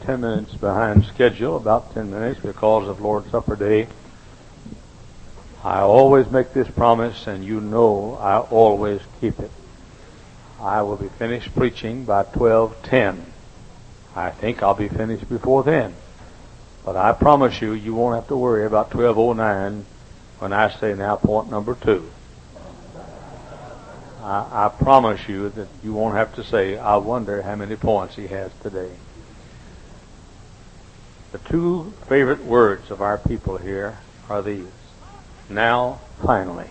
10 minutes behind schedule, about 10 minutes because of Lord's Supper Day. I always make this promise, and you know I always keep it. I will be finished preaching by 12:10. I think I'll be finished before then. But I promise you, you won't have to worry about 12:09 when I say now point number 2. I promise you that you won't have to say, I wonder how many points he has today. The two favorite words of our people here are these: now, finally.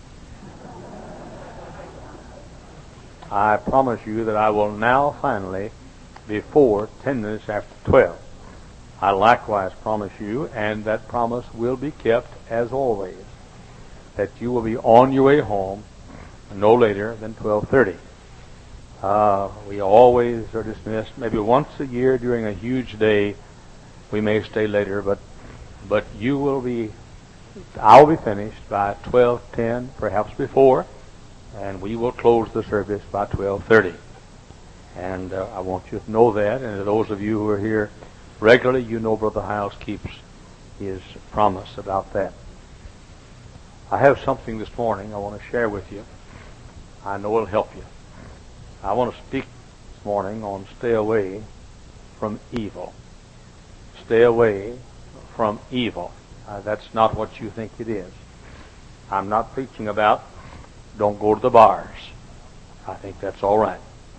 I promise you that I will now finally, before 10 minutes after 12. I likewise promise you, and that promise will be kept as always, that you will be on your way home no later than 12:30. We always are dismissed. Maybe once a year during a huge day we may stay later, but you will be, I'll be finished by 12:10, perhaps before, and we will close the service by 12:30. And I want you to know that, and to those of you who are here regularly, you know Brother Hiles keeps his promise about that. I have something this morning I want to share with you. I know it'll help you. I want to speak this morning on stay away from evil. Stay away from evil. That's not what you think it is. I'm not preaching about don't go to the bars. I think that's all right.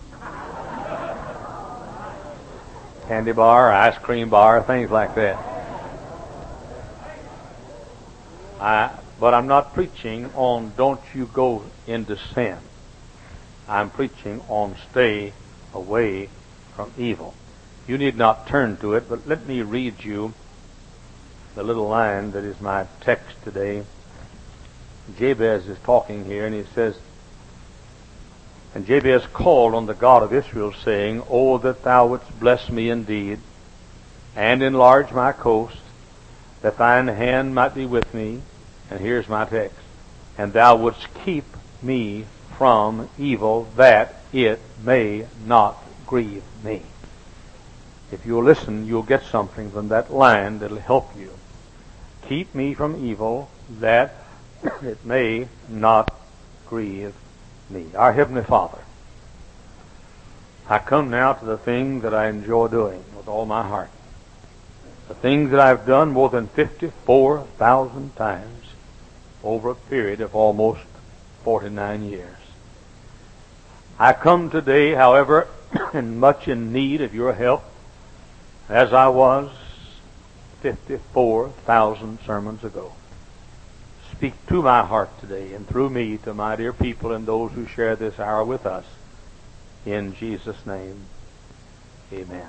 Candy bar, ice cream bar, things like that. But I'm not preaching on don't you go into sin. I'm preaching on stay away from evil. You need not turn to it, but let me read you the little line that is my text today. Jabez is talking here, and he says, and Jabez called on the God of Israel, saying, O that thou wouldst bless me indeed, and enlarge my coast, that thine hand might be with me. And here's my text: and thou wouldst keep me from evil, that it may not grieve me. If you'll listen, you'll get something from that line that'll help you. Keep me from evil, that it may not grieve me. Our Heavenly Father, I come now to the thing that I enjoy doing with all my heart. The things that I've done more than 54,000 times over a period of almost 49 years. I come today, however, much in need of your help, as I was 54,000 sermons ago. Speak to my heart today, and through me to my dear people and those who share this hour with us. In Jesus' name, amen.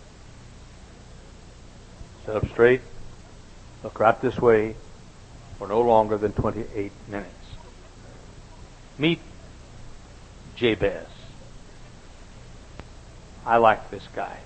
Sit up straight. Look right this way for no longer than 28 minutes. Meet Jabez. I like this guy.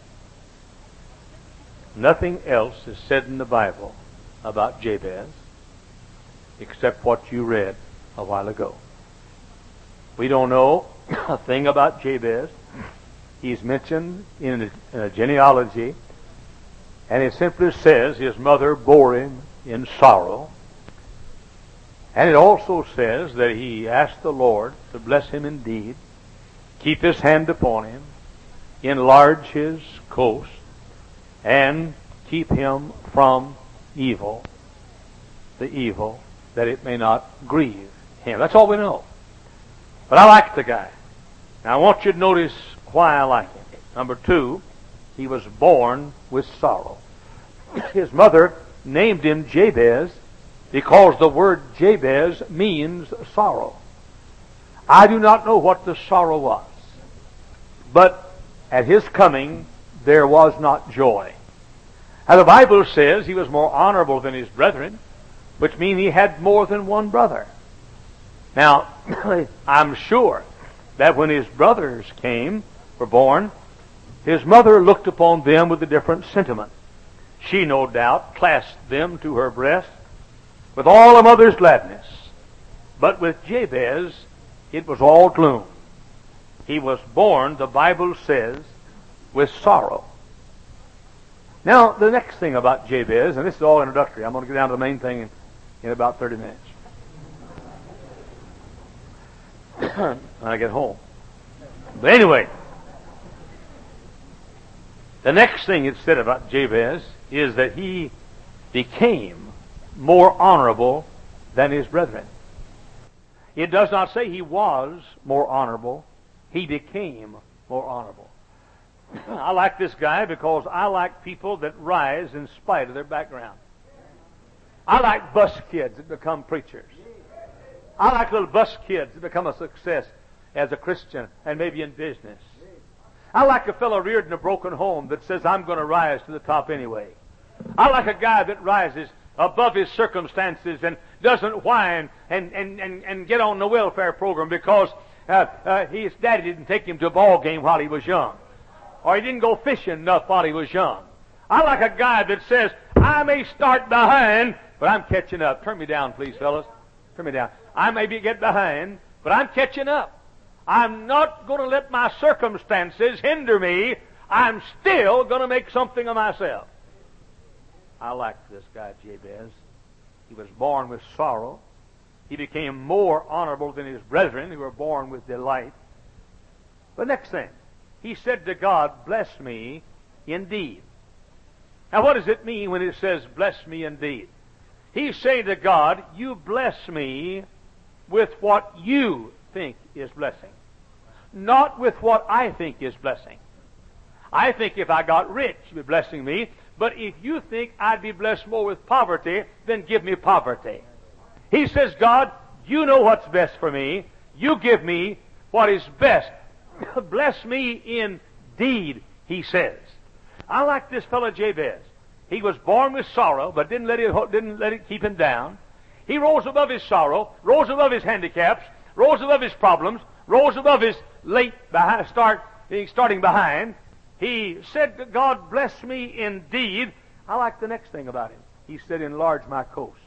Nothing else is said in the Bible about Jabez except what you read a while ago. We don't know a thing about Jabez. He's mentioned in a genealogy, and it simply says his mother bore him in sorrow. And it also says that he asked the Lord to bless him indeed, keep his hand upon him, enlarge his coast, and keep him from evil, the evil, that it may not grieve him. That's all we know. But I like the guy. Now I want you to notice why I like him. Number 2, he was born with sorrow. His mother named him Jabez because the word Jabez means sorrow. I do not know what the sorrow was, but at his coming there was not joy. Now the Bible says he was more honorable than his brethren, which means he had more than one brother. Now, I'm sure that when his brothers were born, his mother looked upon them with a different sentiment. She, no doubt, clasped them to her breast with all a mother's gladness. But with Jabez, it was all gloom. He was born, the Bible says, with sorrow. Now, the next thing about Jabez, and this is all introductory. I'm going to get down to the main thing in about 30 minutes. When I get home. But anyway, the next thing it said about Jabez is that he became more honorable than his brethren. It does not say he was more honorable. He became more honorable. I like this guy because I like people that rise in spite of their background. I like bus kids that become preachers. I like little bus kids that become a success as a Christian and maybe in business. I like a fellow reared in a broken home that says, I'm going to rise to the top anyway. I like a guy that rises above his circumstances and doesn't whine and get on the welfare program because his daddy didn't take him to a ball game while he was young. Or he didn't go fishing enough while he was young. I like a guy that says, I may start behind, but I'm catching up. Turn me down, please, fellas. Turn me down. I may get behind, but I'm catching up. I'm not going to let my circumstances hinder me. I'm still going to make something of myself. I like this guy, Jabez. He was born with sorrow. He became more honorable than his brethren who were born with delight. The next thing, he said to God, bless me indeed. Now what does it mean when it says, bless me indeed? He's saying to God, you bless me with what you think is blessing, not with what I think is blessing. I think if I got rich, you'd be blessing me, but if you think I'd be blessed more with poverty, then give me poverty. He says, God, you know what's best for me. You give me what is best. Bless me indeed, he says. I like this fellow Jabez. He was born with sorrow, but didn't let it keep him down. He rose above his sorrow, rose above his handicaps, rose above his problems, rose above his starting behind. He said to God, bless me indeed. I like the next thing about him. He said, enlarge my coast.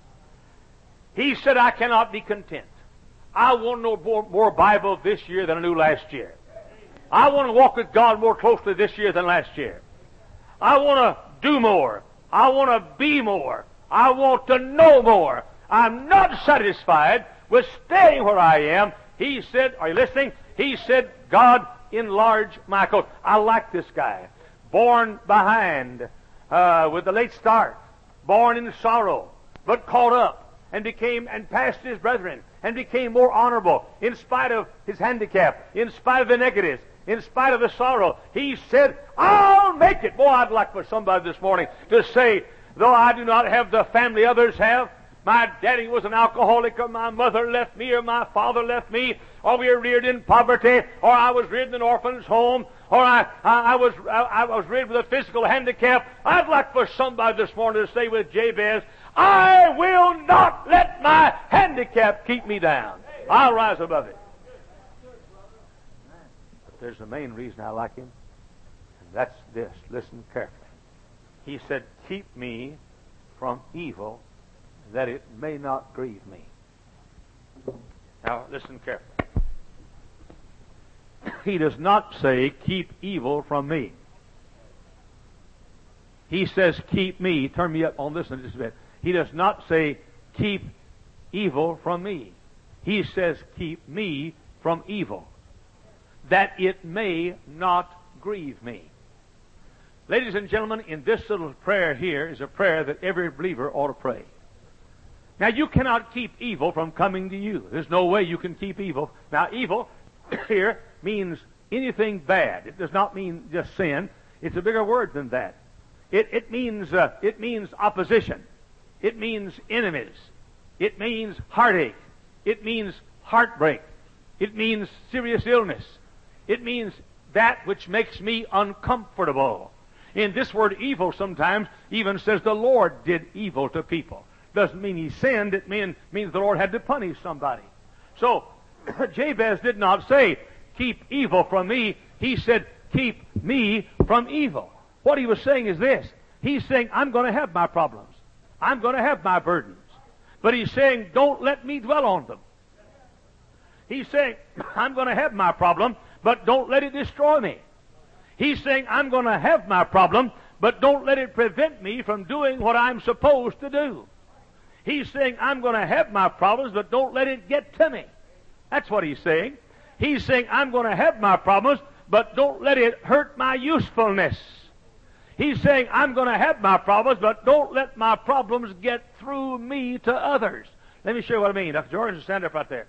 He said, I cannot be content. I want to know more Bible this year than I knew last year. I want to walk with God more closely this year than last year. I want to do more. I want to be more. I want to know more. I'm not satisfied with staying where I am. He said, are you listening? He said, God, enlarge my coast. I like this guy. Born behind, with a late start. Born in sorrow, but caught up and passed his brethren and became more honorable in spite of his handicap, in spite of the negatives, in spite of the sorrow. He said, I'll make it. Boy, I'd like for somebody this morning to say, though I do not have the family others have, my daddy was an alcoholic, or my mother left me, or my father left me, or we were reared in poverty, or I was reared in an orphan's home, or I was reared with a physical handicap. I'd like for somebody this morning to say with Jabez, I will not let my handicap keep me down. I'll rise above it. But there's the main reason I like him, and that's this. Listen carefully. He said, keep me from evil, that it may not grieve me. Now, listen carefully. He does not say, keep evil from me. He says, keep me. Turn me up on this one just a bit. He does not say, keep evil from me. He says, keep me from evil, that it may not grieve me. Ladies and gentlemen, in this little prayer here is a prayer that every believer ought to pray. Now, you cannot keep evil from coming to you. There's no way you can keep evil. Now, evil here means anything bad. It does not mean just sin. It's a bigger word than that. It means opposition. It means enemies. It means heartache. It means heartbreak. It means serious illness. It means that which makes me uncomfortable. In this word evil sometimes even says the Lord did evil to people. Doesn't mean he sinned. It means the Lord had to punish somebody. So, Jabez did not say, keep evil from me. He said, keep me from evil. What he was saying is this. He's saying, I'm going to have my problems. I'm going to have my burdens. But he's saying, don't let me dwell on them. He's saying, I'm going to have my problem, but don't let it destroy me. He's saying, I'm going to have my problem, but don't let it prevent me from doing what I'm supposed to do. He's saying, I'm going to have my problems, but don't let it get to me. That's what he's saying. He's saying, I'm going to have my problems, but don't let it hurt my usefulness. He's saying, I'm going to have my problems, but don't let my problems get through me to others. Let me show you what I mean. Dr. Jorgensen, stand up right there.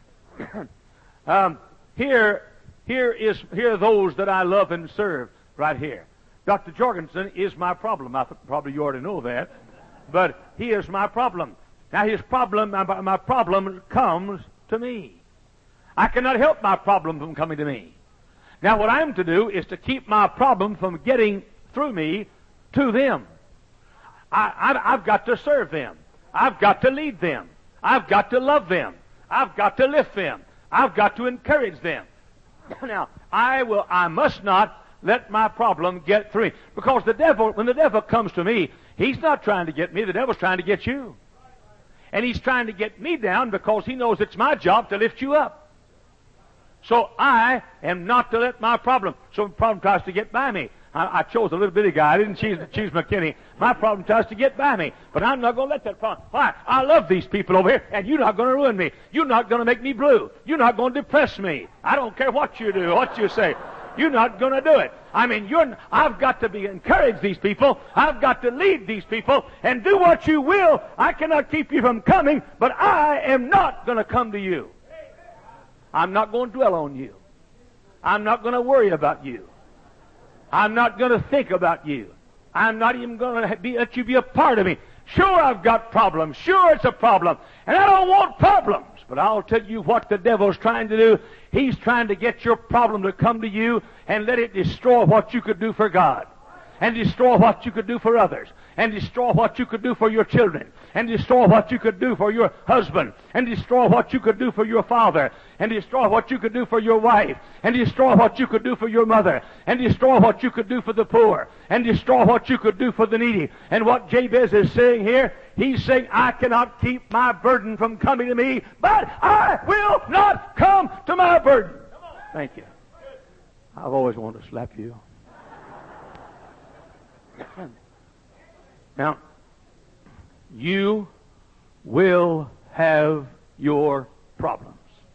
Here are those that I love and serve right here. Dr. Jorgensen is my problem. Probably you already know that. But he is my problem. Now his problem, my problem comes to me. I cannot help my problem from coming to me. Now what I'm to do is to keep my problem from getting through me to them. I've got to serve them. I've got to lead them. I've got to love them. I've got to lift them. I've got to encourage them. Now, I must not let my problem get through me. Because when the devil comes to me, he's not trying to get me, the devil's trying to get you. And he's trying to get me down because he knows it's my job to lift you up. So I am not to let my problem, so the problem tries to get by me. I chose a little bitty guy. I didn't choose McKinney. My problem tries to get by me. But I'm not going to let that problem. Why? I love these people over here, and you're not going to ruin me. You're not going to make me blue. You're not going to depress me. I don't care what you do, what you say. You're not going to do it. I mean, I've got to encourage these people. I've got to lead these people, and do what you will. I cannot keep you from coming, but I am not going to come to you. I'm not going to dwell on you. I'm not going to worry about you. I'm not going to think about you. I'm not even going to let you be a part of me. Sure, I've got problems. Sure, it's a problem. And I don't want problems. But I'll tell you what the devil's trying to do. He's trying to get your problem to come to you and let it destroy what you could do for God. And destroy what you could do for others. And destroy what you could do for your children. And destroy what you could do for your husband. And destroy what you could do for your father. And destroy what you could do for your wife. And destroy what you could do for your mother. And destroy what you could do for the poor. And destroy what you could do for the needy. And what Jabez is saying here, he's saying, I cannot keep my burden from coming to me, but I will not come to my burden. Thank you. I've always wanted to slap you. Now, you will have your problems.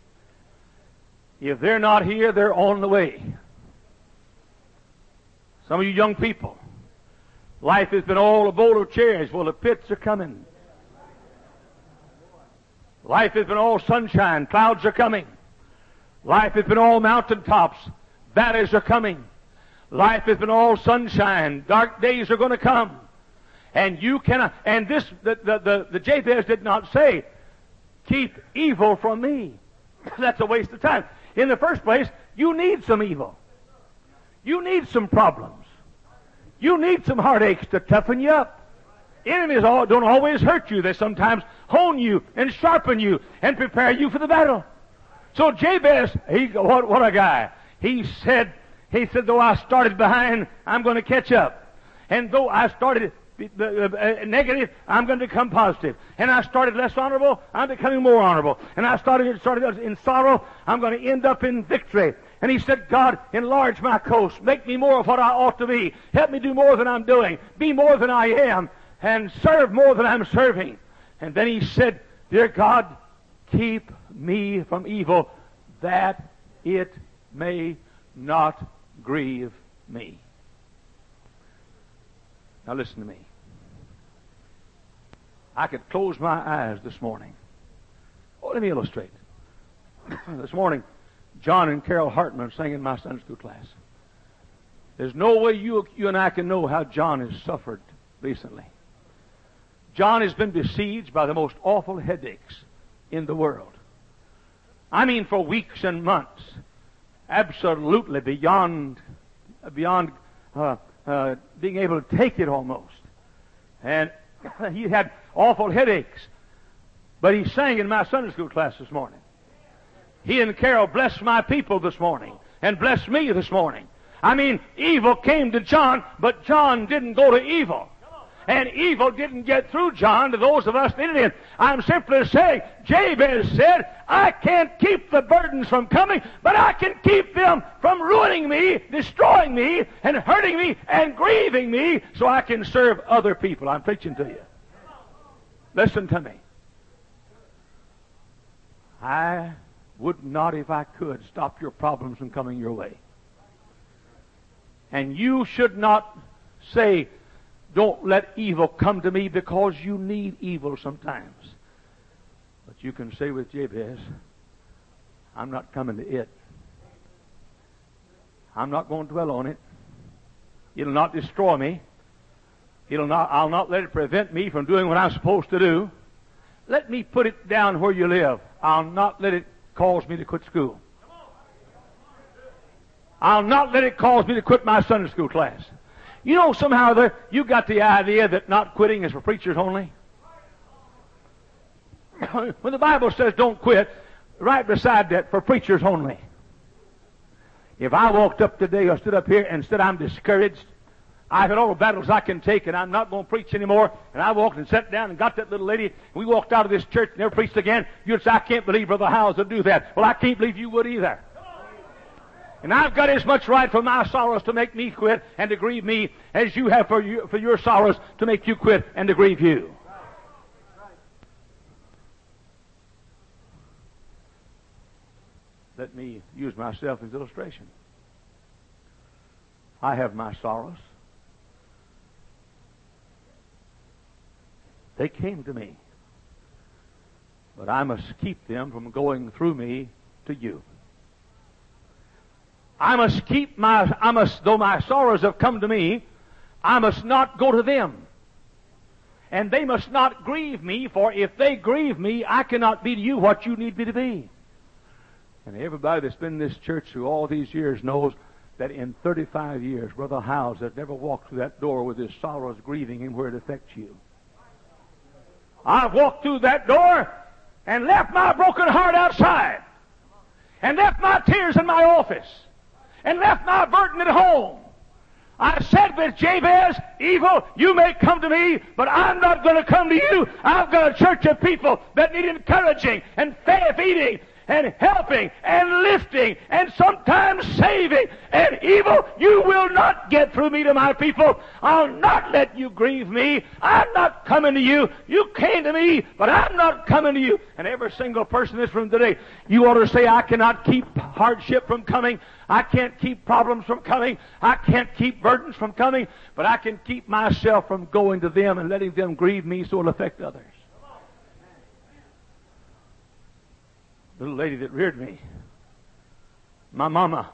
If they're not here, they're on the way. Some of you young people, life has been all a bowl of cherries. Well, the pits are coming. Life has been all sunshine. Clouds are coming. Life has been all mountaintops. Valleys are coming. Life has been all sunshine. Dark days are going to come. And you cannot, and this, the Jabez did not say, keep evil from me. That's a waste of time. In the first place, you need some evil. You need some problems. You need some heartaches to toughen you up. Enemies don't always hurt you. They sometimes hone you and sharpen you and prepare you for the battle. So Jabez, what a guy. He said, though I started behind, I'm going to catch up. And though I started negative, I'm going to become positive. And I started less honorable, I'm becoming more honorable. And I started in sorrow, I'm going to end up in victory. And he said, God, enlarge my coast. Make me more of what I ought to be. Help me do more than I'm doing. Be more than I am. And serve more than I'm serving. And then he said, dear God, keep me from evil, that it may not grieve me. Now listen to me. I could close my eyes this morning. Oh, let me illustrate. This morning, John and Carol Hartman sang in my Sunday school class. There's no way you and I can know how John has suffered recently. John has been besieged by the most awful headaches in the world. I mean for weeks and months. Absolutely beyond being able to take it almost. And he had awful headaches. But he sang in my Sunday school class this morning. He and Carol blessed my people this morning and blessed me this morning. I mean, evil came to John, but John didn't go to evil. and evil didn't get through, John, to those of us that needed him. I'm simply saying, Jabez said, I can't keep the burdens from coming, but I can keep them from ruining me, destroying me, and hurting me, and grieving me, so I can serve other people. I'm preaching to you. Listen to me. I would not, if I could, stop your problems from coming your way. And you should not say, don't let evil come to me, because you need evil sometimes. But you can say with Jabez, I'm not coming to it. I'm not going to dwell on it. It'll not destroy me. I'll not let it prevent me from doing what I'm supposed to do. Let me put it down where you live. I'll not let it cause me to quit school. I'll not let it cause me to quit my Sunday school class. You know, somehow you got the idea that not quitting is for preachers only. When the Bible says don't quit, right beside that, for preachers only. If I walked up today or stood up here and said I'm discouraged, I've had all the battles I can take and I'm not going to preach anymore, and I walked and sat down and got that little lady, and we walked out of this church and never preached again, you'd say, I can't believe Brother Howes would do that. Well, I can't believe you would either. And I've got as much right for my sorrows to make me quit and to grieve me as you have for your sorrows to make you quit and to grieve you. Let me use myself as illustration. I have my sorrows. They came to me. But I must keep them from going through me to you. Though my sorrows have come to me, I must not go to them. And they must not grieve me, for if they grieve me, I cannot be to you what you need me to be. And everybody that's been in this church through all these years knows that in 35 years, Brother Howes has never walked through that door with his sorrows grieving him where it affects you. I've walked through that door and left my broken heart outside, and left my tears in my office, and left my burden at home. I said with Jabez, evil, you may come to me, but I'm not going to come to you. I've got a church of people that need encouraging and feeding and helping and lifting and sometimes saving. And evil, you will not get through me to my people. I'll not let you grieve me. I'm not coming to you. You came to me, but I'm not coming to you. And every single person in this room today, you ought to say, I cannot keep hardship from coming. I can't keep problems from coming. I can't keep burdens from coming. But I can keep myself from going to them and letting them grieve me so it'll affect others. Little lady that reared me, my mama,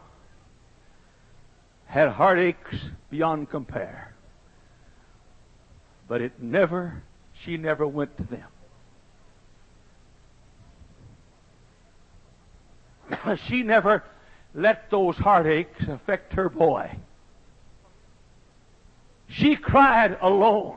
had heartaches beyond compare. But she never went to them. She never let those heartaches affect her boy. She cried alone.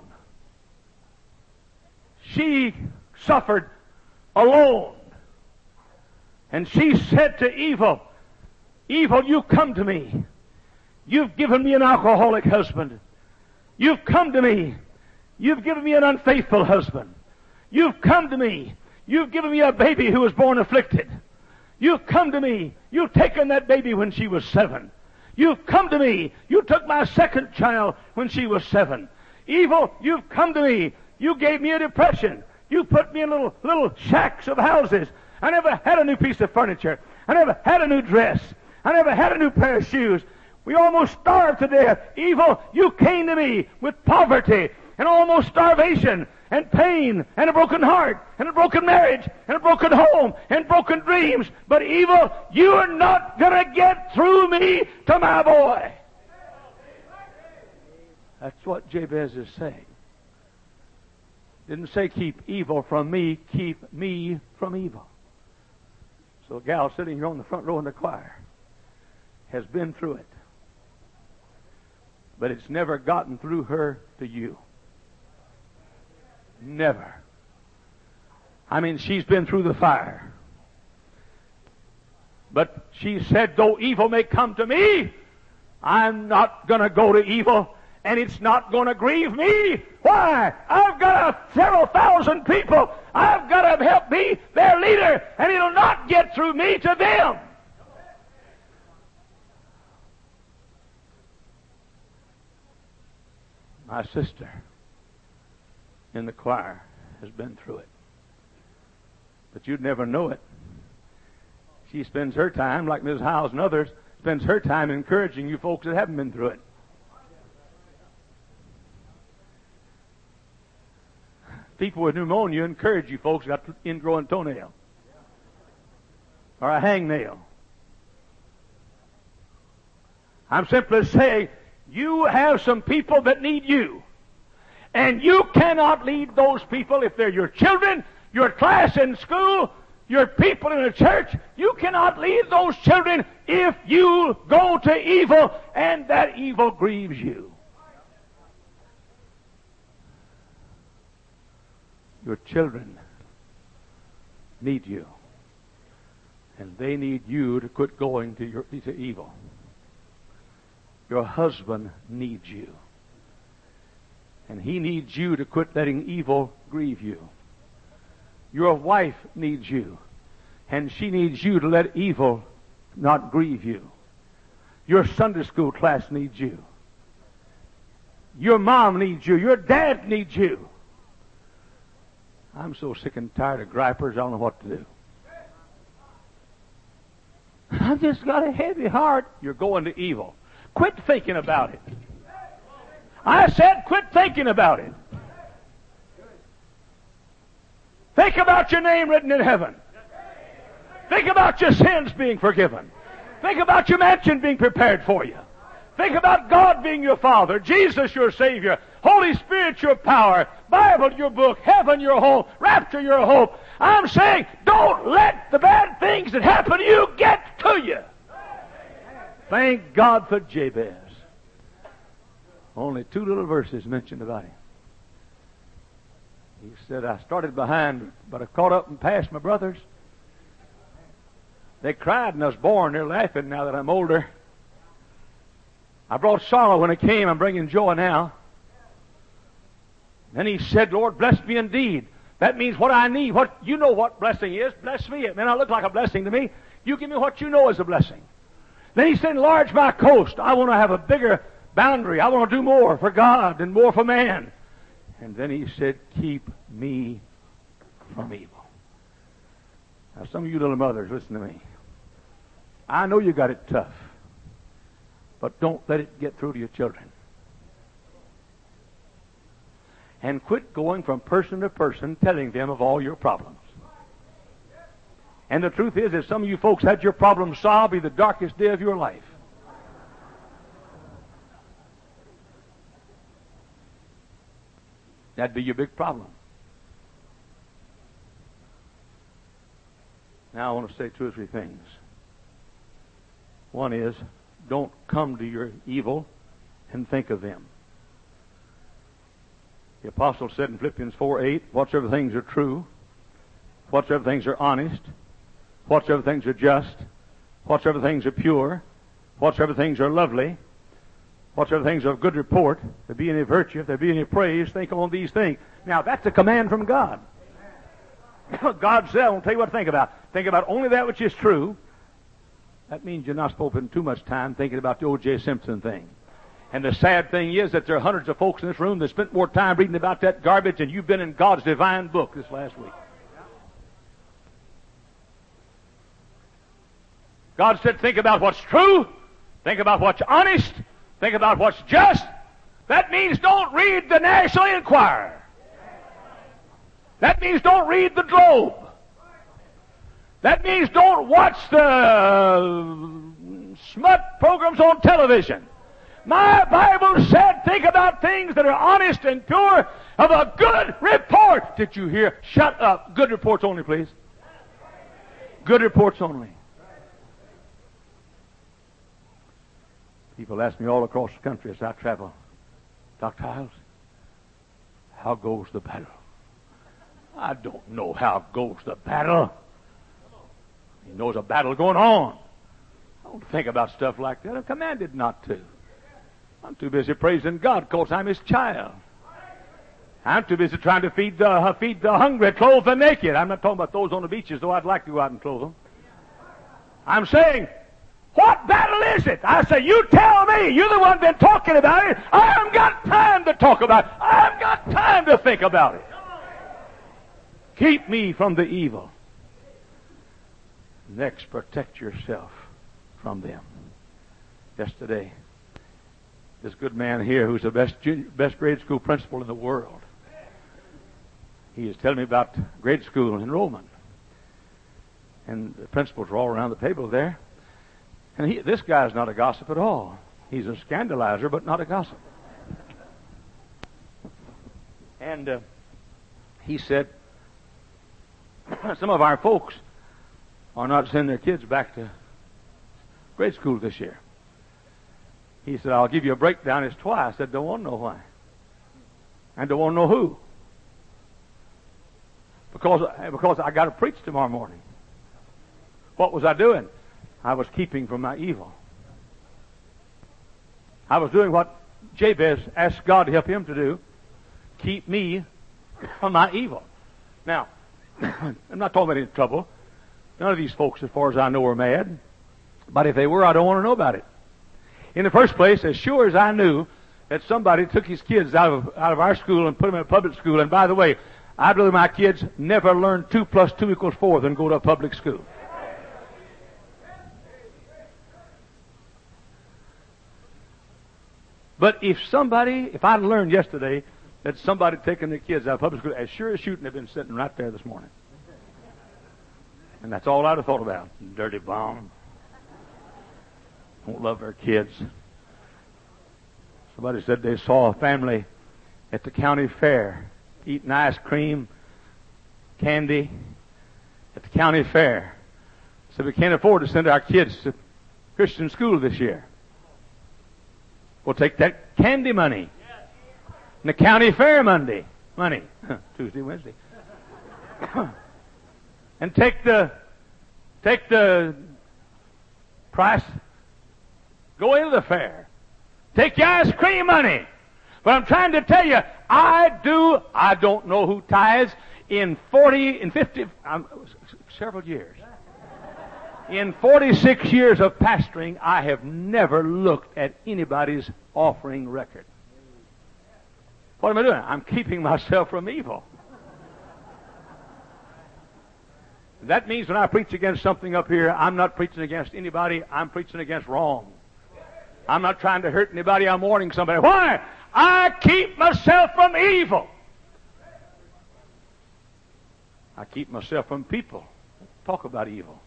She suffered alone. And she said to evil, evil, you come to me. You've given me an alcoholic husband. You've come to me. You've given me an unfaithful husband. You've come to me. You've given me a baby who was born afflicted. You've come to me. You've taken that baby when she was 7. You've come to me. You took my second child when she was 7. Evil, you've come to me. You gave me a depression. You put me in little shacks of houses. I never had a new piece of furniture. I never had a new dress. I never had a new pair of shoes. We almost starved to death. Evil, you came to me with poverty and almost starvation and pain and a broken heart and a broken marriage and a broken home and broken dreams. But evil, you are not going to get through me to my boy. That's what Jabez is saying. Didn't say keep evil from me, keep me from evil. So a gal sitting here on the front row in the choir has been through it. But it's never gotten through her to you. Never. I mean, she's been through the fire. But she said, though evil may come to me, I'm not going to go to evil. And it's not going to grieve me. Why? I've got several thousand people. I've got to help be their leader, and it'll not get through me to them. My sister in the choir has been through it. But you'd never know it. She spends her time, like Ms. Howes and others, spends her time encouraging you folks that haven't been through it. People with pneumonia encourage you folks got an ingrowing toenail or a hangnail. I'm simply saying you have some people that need you. And you cannot lead those people if they're your children, your class in school, your people in a church. You cannot lead those children if you go to evil and that evil grieves you. Your children need you. And they need you to quit going to evil. Your husband needs you. And he needs you to quit letting evil grieve you. Your wife needs you. And she needs you to let evil not grieve you. Your Sunday school class needs you. Your mom needs you. Your dad needs you. I'm so sick and tired of gripers, I don't know what to do. I've just got a heavy heart. You're going to evil. Quit thinking about it. I said quit thinking about it. Think about your name written in heaven. Think about your sins being forgiven. Think about your mansion being prepared for you. Think about God being your Father, Jesus your Savior, Holy Spirit your power, Bible your book, heaven your home, rapture your hope. I'm saying don't let the bad things that happen to you get to you. Thank God for Jabez. Only 2 little verses mentioned about him. He said, I started behind, but I caught up and passed my brothers. They cried when I was born. They're laughing now that I'm older. I brought sorrow when it came. I'm bringing joy now. Then he said, Lord, bless me indeed. That means what I need. What you know what blessing is. Bless me. It may not look like a blessing to me. You give me what you know is a blessing. Then he said, enlarge my coast. I want to have a bigger boundary. I want to do more for God and more for man. And then he said, keep me from evil. Now, some of you little mothers, listen to me. I know you got it tough, but don't let it get through to your children. And quit going from person to person telling them of all your problems. And the truth is, if some of you folks had your problems solved, it'd be the darkest day of your life. That'd be your big problem. Now I want to say 2 or 3 things. One is, don't come to your evil and think of them. The apostle said in Philippians 4:8, whatsoever things are true, whatsoever things are honest, whatsoever things are just, whatsoever things are pure, whatsoever things are lovely, whatsoever things are of good report, if there be any virtue, if there be any praise, think on these things. Now, that's a command from God. God said, I won't tell you what to think about. Think about only that which is true. That means you're not supposed to spend too much time thinking about the O.J. Simpson thing. And the sad thing is that there are hundreds of folks in this room that spent more time reading about that garbage than you've been in God's divine book this last week. God said, think about what's true. Think about what's honest. Think about what's just. That means don't read the National Enquirer. That means don't read the Globe. That means don't watch the smut programs on television. My Bible said, think about things that are honest and pure, of a good report. Did you hear? Shut up. Good reports only, please. Good reports only. People ask me all across the country as I travel, Dr. Hiles, how goes the battle? I don't know how goes the battle. He knows a battle going on. I don't think about stuff like that. I'm commanded not to. I'm too busy praising God because I'm His child. I'm too busy trying to feed the hungry, clothe the naked. I'm not talking about those on the beaches, though I'd like to go out and clothe them. I'm saying, what battle is it? I say, you tell me. You're the one been talking about it. I haven't got time to talk about it. I haven't got time to think about it. Keep me from the evil. Next, protect yourself from them. Yesterday, this good man here, who's the best grade school principal in the world, he was telling me about grade school enrollment. And the principals were all around the table there. And this guy's not a gossip at all. He's a scandalizer, but not a gossip. And he said, some of our folks are not sending their kids back to grade school this year. He said, I'll give you a breakdown. It's twice. I said, don't want to know why. And don't want to know who. Because I got to preach tomorrow morning. What was I doing? I was keeping from my evil. I was doing what Jabez asked God to help him to do. Keep me from my evil. Now, I'm not talking about any trouble. None of these folks, as far as I know, are mad. But if they were, I don't want to know about it. In the first place, as sure as I knew that somebody took his kids out of our school and put them in a public school, and by the way, I'd rather my kids never learn 2 + 2 = 4 than go to a public school. But if I'd learned yesterday that somebody had taken their kids out of public school, as sure as shooting, they've been sitting right there this morning. And that's all I'd have thought about. Dirty bum. Don't love their kids. Somebody said they saw a family at the county fair eating ice cream, candy at the county fair. So we can't afford to send our kids to Christian school this year. We'll take that candy money and the county fair money, Tuesday, Wednesday, and take the price. Go into the fair. Take your ice cream money. But I'm trying to tell you, I don't know who tithes in 40, in 50, several years. In 46 years of pastoring, I have never looked at anybody's offering record. What am I doing? I'm keeping myself from evil. That means when I preach against something up here, I'm not preaching against anybody, I'm preaching against wrong. I'm not trying to hurt anybody, I'm warning somebody. Why? I keep myself from evil. I keep myself from people. Talk about evil.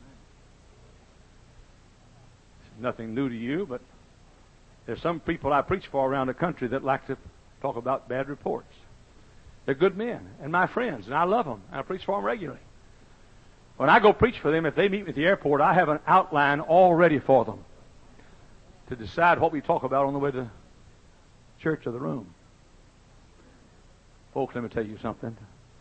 It's nothing new to you, but there's some people I preach for around the country that like to talk about bad reports. They're good men and my friends, and I love them, and I preach for them regularly. When I go preach for them, if they meet me at the airport, I have an outline all ready for them to decide what we talk about on the way to church or the room. Folks, let me tell you something.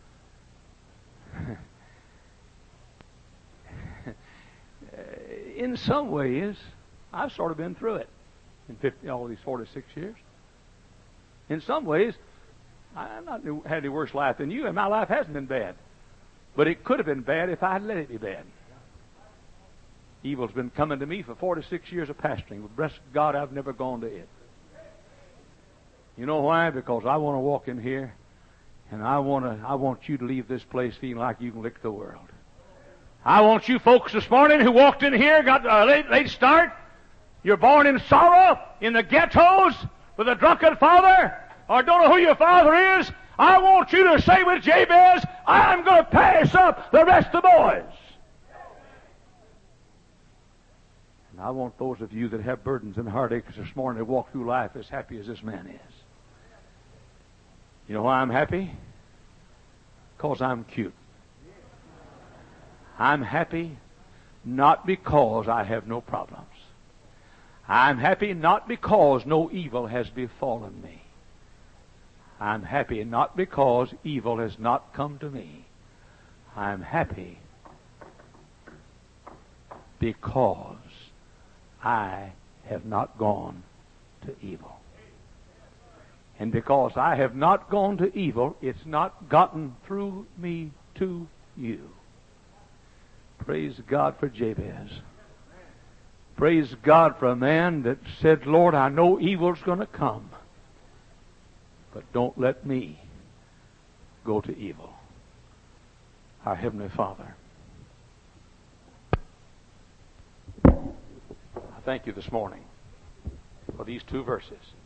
In some ways, I've sort of been through it in all these 46 years. In some ways, I've not had any worse life than you, and my life hasn't been bad. But it could have been bad if I had let it be bad. Evil's been coming to me for 46 years of pastoring. But bless God, I've never gone to it. You know why? Because I want to walk in here, and I want you to leave this place feeling like you can lick the world. I want you folks this morning who walked in here, got a late start. You're born in sorrow, in the ghettos, with a drunken father, or don't know who your father is. I want you to say with Jabez, I'm going to pass up the rest of the boys. And I want those of you that have burdens and heartaches this morning to walk through life as happy as this man is. You know why I'm happy? Because I'm cute. I'm happy not because I have no problems. I'm happy not because no evil has befallen me. I'm happy not because evil has not come to me. I'm happy because I have not gone to evil. And because I have not gone to evil, it's not gotten through me to you. Praise God for Jabez. Praise God for a man that said, Lord, I know evil's going to come, but don't let me go to evil. Our Heavenly Father, I thank you this morning for these two verses.